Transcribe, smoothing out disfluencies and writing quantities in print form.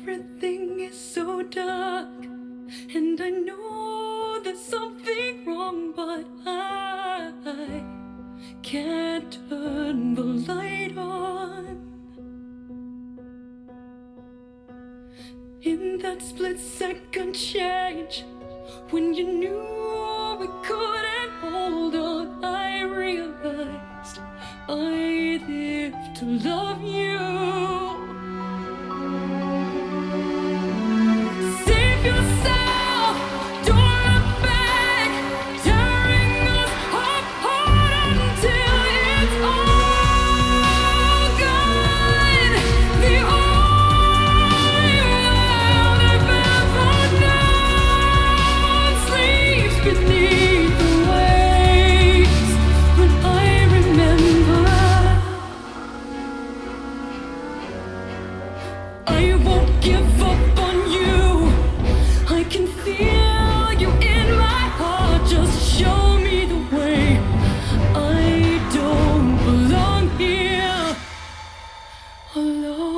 everything is so dark, and I know there's something wrong, but I can't turn the light on. In that split second change, when you knew we couldn't hold on, I realized I live to love you. Save yourself, don't look back, tearing us apart until it's all gone. The only world I've ever known sleeps beneath the waves when I remember. I won't give up on you. I can feel you in my heart. Just show me the way. I don't belong here alone.